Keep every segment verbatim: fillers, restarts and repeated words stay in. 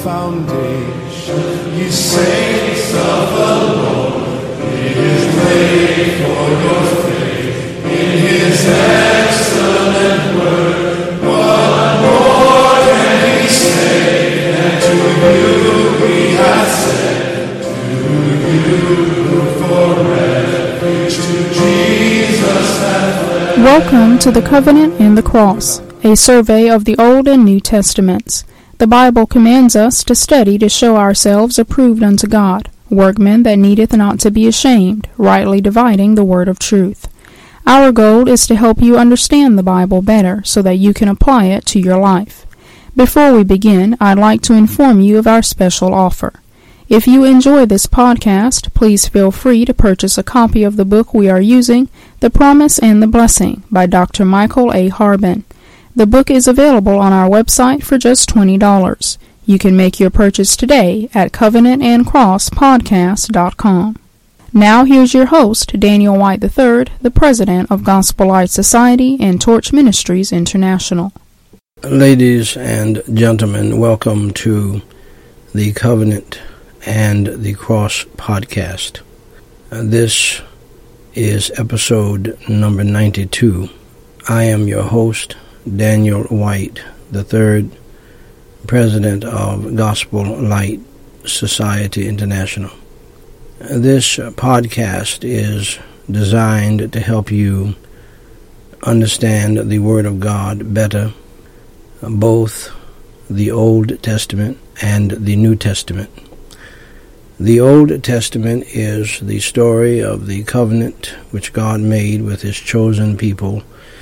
foundation. Ye saints of the Lord, it is laid for your faith in his excellent word. What more can he say than to you we have said, to you who for refuge to Jesus have fled. Welcome to the Covenant and the Cross, a survey of the Old and New Testaments. The Bible commands us to study to show ourselves approved unto God, workmen that needeth not to be ashamed, rightly dividing the word of truth. Our goal is to help you understand the Bible better so that you can apply it to your life. Before we begin, I'd like to inform you of our special offer. If you enjoy this podcast, please feel free to purchase a copy of the book we are using, The Promise and the Blessing by Doctor Michael A. Harbin. The book is available on our website for just twenty dollars. You can make your purchase today at covenant and cross podcast dot com. Now here's your host, Daniel White the third, the president of Gospel Light Society and Torch Ministries International. Ladies and gentlemen, welcome to the Covenant and the Cross podcast. Uh, this is episode number ninety-two. I am your host, Daniel White the third, president of Gospel Light Society International. This podcast is designed to help you understand the Word of God better, both the Old Testament and the New Testament. The Old Testament is the story of the covenant which God made with his chosen people,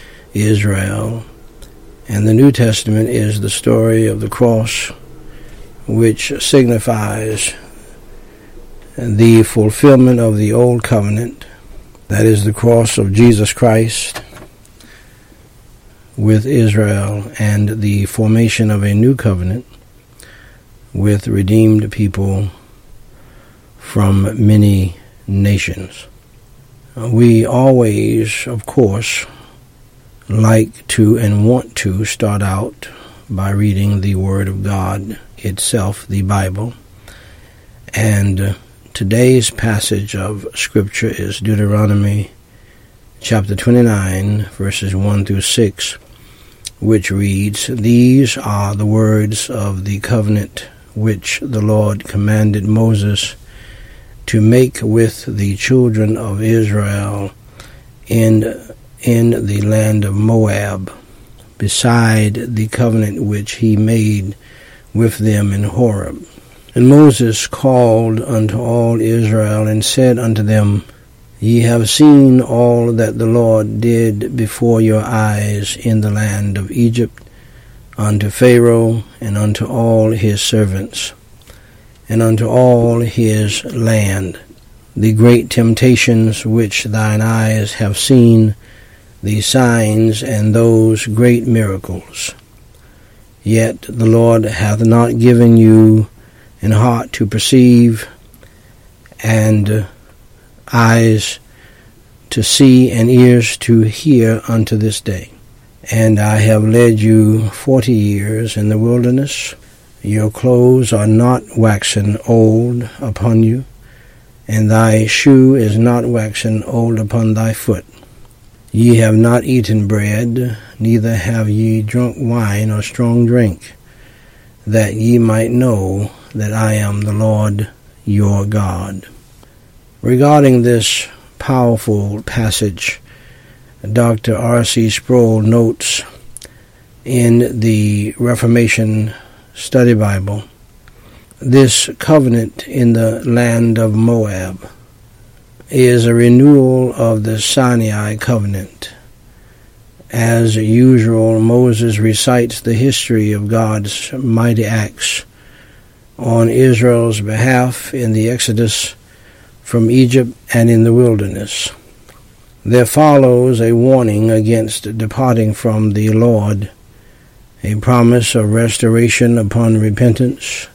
Israel, and the New Testament is the story of the cross, which signifies the fulfillment of the Old Covenant, that is the cross of Jesus Christ with Israel, and the formation of a new covenant with redeemed people from many nations. We always, of course, like to and want to start out by reading the Word of God itself, the Bible. And today's passage of Scripture is Deuteronomy chapter twenty-nine, verses one through six, which reads, "These are the words of the covenant which the Lord commanded Moses to make with the children of Israel in in the land of Moab, beside the covenant which he made with them in Horeb. And Moses called unto all Israel, and said unto them, Ye have seen all that the Lord did before your eyes in the land of Egypt, unto Pharaoh, and unto all his servants, and unto all his land, the great temptations which thine eyes have seen, the signs and those great miracles. Yet the Lord hath not given you an heart to perceive, and eyes to see, and ears to hear unto this day. And I have led you forty years in the wilderness. Your clothes are not waxen old upon you, and thy shoe is not waxen old upon thy foot. Ye have not eaten bread, neither have ye drunk wine or strong drink, that ye might know that I am the Lord your God." Regarding this powerful passage, Doctor R C Sproul notes in the Reformation Study Bible, this covenant in the land of Moab is a renewal of the Sinai covenant. As usual, Moses recites the history of God's mighty acts on Israel's behalf in the Exodus from Egypt and in the wilderness. There follows a warning against departing from the Lord, a promise of restoration upon repentance,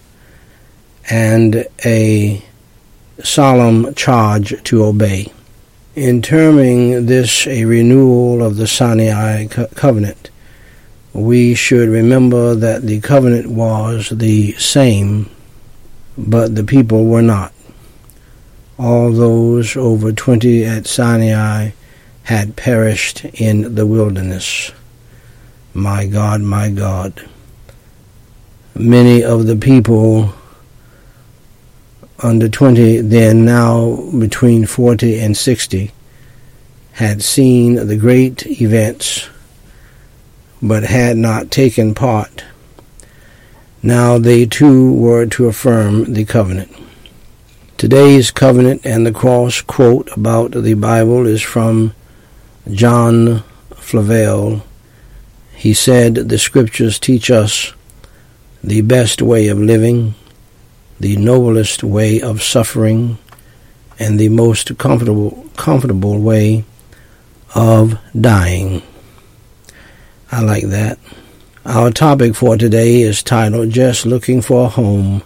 and a solemn charge to obey. In terming this a renewal of the Sinai co- covenant, we should remember that the covenant was the same, but the people were not. All those over twenty at Sinai had perished in the wilderness. My God, my God. Many of the people under twenty, then now between forty and sixty, had seen the great events, but had not taken part. Now they too were to affirm the covenant. Today's covenant and the cross quote about the Bible is from John Flavel. He said, "The scriptures teach us the best way of living, the noblest way of suffering, and the most comfortable comfortable way of dying." I like that. Our topic for today is titled Just Looking for a Home,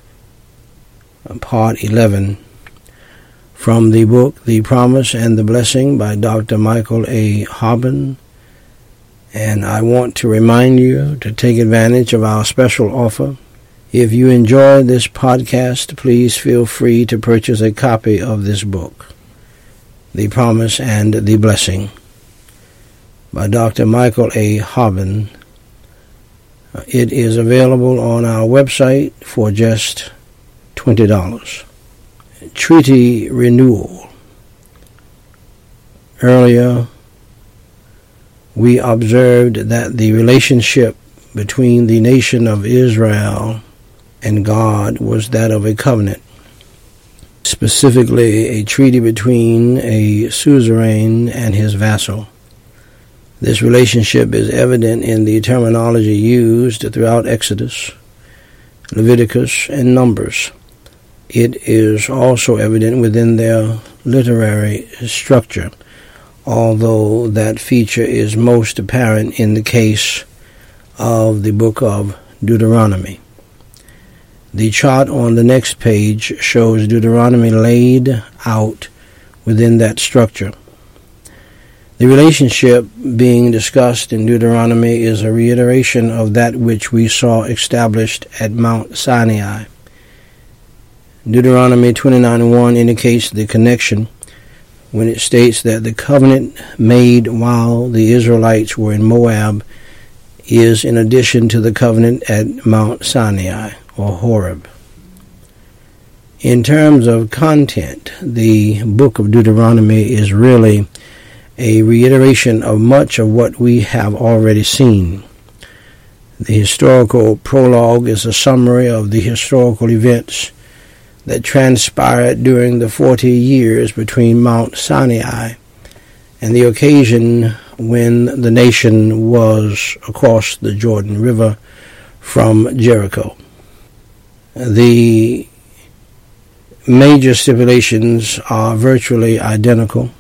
Part eleven, from the book The Promise and the Blessing by Doctor Michael A. Hobin. And I want to remind you to take advantage of our special offer. If you enjoy this podcast, please feel free to purchase a copy of this book, The Promise and the Blessing, by Doctor Michael A. Hobin. It is available on our website for just twenty dollars. Treaty renewal. Earlier, we observed that the relationship between the nation of Israel and God was that of a covenant, specifically a treaty between a suzerain and his vassal. This relationship is evident in the terminology used throughout Exodus, Leviticus, and Numbers. It is also evident within their literary structure, although that feature is most apparent in the case of the book of Deuteronomy. The chart on the next page shows Deuteronomy laid out within that structure. The relationship being discussed in Deuteronomy is a reiteration of that which we saw established at Mount Sinai. Deuteronomy twenty-nine one indicates the connection when it states that the covenant made while the Israelites were in Moab is in addition to the covenant at Mount Sinai, or Horeb. In terms of content, the book of Deuteronomy is really a reiteration of much of what we have already seen. The historical prologue is a summary of the historical events that transpired during the forty years between Mount Sinai and the occasion when the nation was across the Jordan River from Jericho. The major stipulations are virtually identical.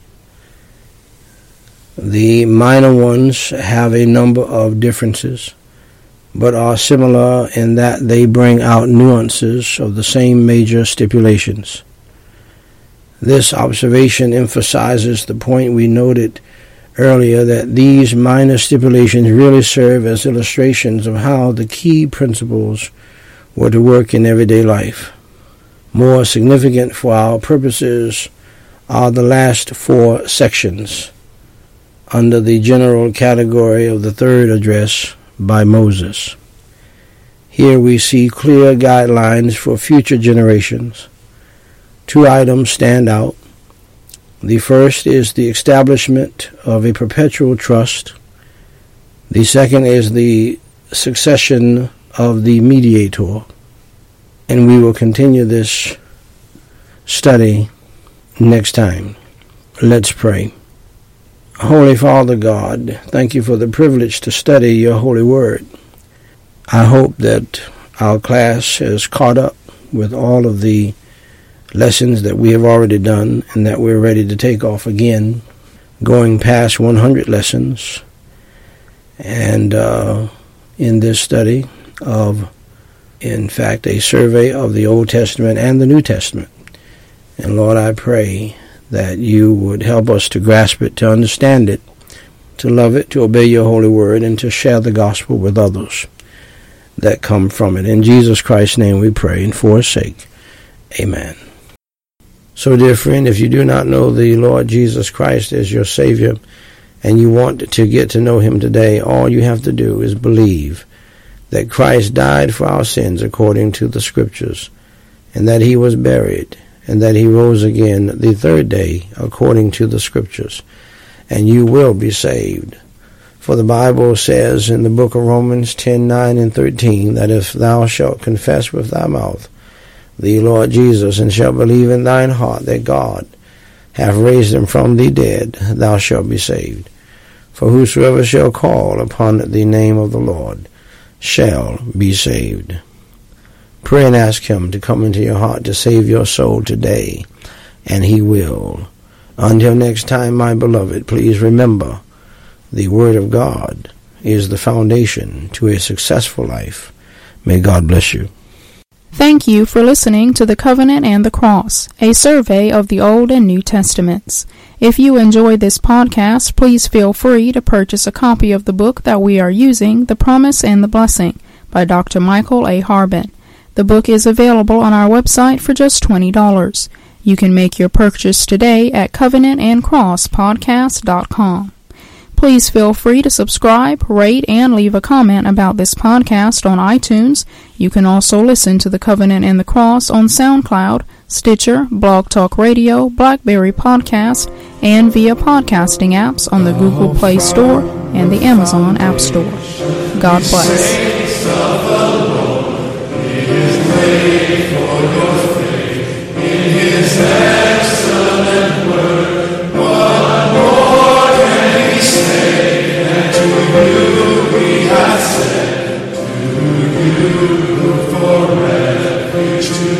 The minor ones have a number of differences, but are similar in that they bring out nuances of the same major stipulations. This observation emphasizes the point we noted earlier, that these minor stipulations really serve as illustrations of how the key principles were to work in everyday life. More significant for our purposes are the last four sections under the general category of the third address by Moses. Here we see clear guidelines for future generations. Two items stand out. The first is the establishment of a perpetual trust. The second is the succession of the mediator. And we will continue this study next time. Let's pray. Holy Father God, thank you for the privilege to study your holy word. I hope that our class has caught up with all of the lessons that we have already done, and that we're ready to take off again, going past one hundred lessons, and uh, in this study of, in fact, a survey of the Old Testament and the New Testament. And Lord, I pray that you would help us to grasp it, to understand it, to love it, to obey your holy word, and to share the gospel with others that come from it. In Jesus Christ's name we pray, and for his sake, amen. So, dear friend, if you do not know the Lord Jesus Christ as your Savior, and you want to get to know him today, all you have to do is believe that Christ died for our sins according to the Scriptures, and that he was buried, and that he rose again the third day according to the Scriptures, and you will be saved. For the Bible says in the book of Romans ten, nine, and thirteen, that if thou shalt confess with thy mouth the Lord Jesus, and shalt believe in thine heart that God hath raised him from the dead, thou shalt be saved. For whosoever shall call upon the name of the Lord shall be saved. Pray and ask him to come into your heart to save your soul today, and he will. Until next time, my beloved, please remember, the Word of God is the foundation to a successful life. May God bless you. Thank you for listening to The Covenant and the Cross, a survey of the Old and New Testaments. If you enjoyed this podcast, please feel free to purchase a copy of the book that we are using, The Promise and the Blessing, by Doctor Michael A. Harbin. The book is available on our website for just twenty dollars. You can make your purchase today at covenant and cross podcast dot com. Please feel free to subscribe, rate, and leave a comment about this podcast on iTunes. You can also listen to The Covenant and the Cross on SoundCloud, Stitcher, Blog Talk Radio, BlackBerry Podcast, and via podcasting apps on the Google Play Store and the Amazon App Store. God bless. For refuge to